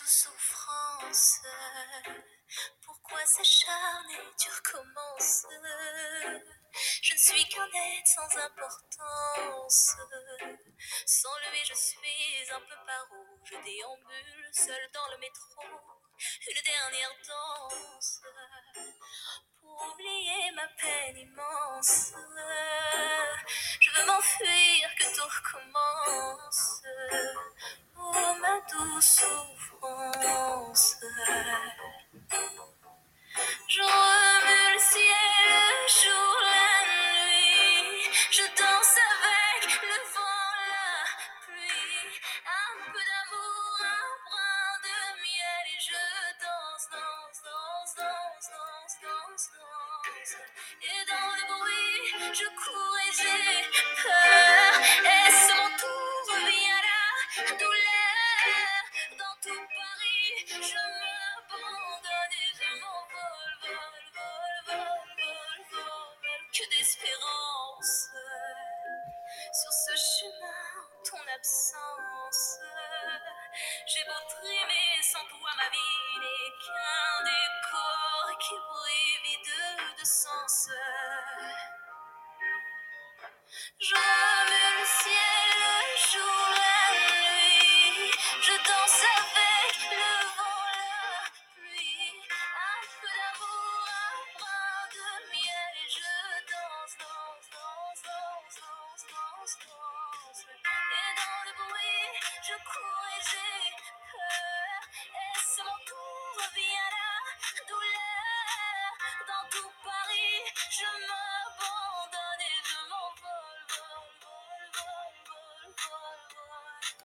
souffrance. Pourquoi s'acharner, tu recommences? Je ne suis qu'un être sans importance. Sans lui, je suis un peu paro. Je déambule seul dans le métro. Une dernière danse pour oublier ma peine immense. Je veux m'enfuir, que tout recommence. Oh, ma douce souffrance. Je remue le ciel, le jour, la nuit. Je danse avec le vent, la pluie. Un peu d'amour, un brin de miel. Et je danse, danse, danse, danse, danse, danse, danse. Et dans le bruit, je cours et j'ai peur. Est-ce mon tour, revient la douleur? Dans tout Paris, je m'abandonne et je m'envole, vole, vole, vole, vole, vole, que d'espérance. Sur ce chemin, ton absence, j'ai beau trimer sans toi, ma vie n'est qu'un décor qui brille vide de sens. Je remue le ciel, le jour, la nuit. Je danse avec le vent, la pluie. Un peu d'amour, un brin de miel. Et je danse, danse, danse, danse, danse, danse, danse. Et dans le bruit, je cours et j'ai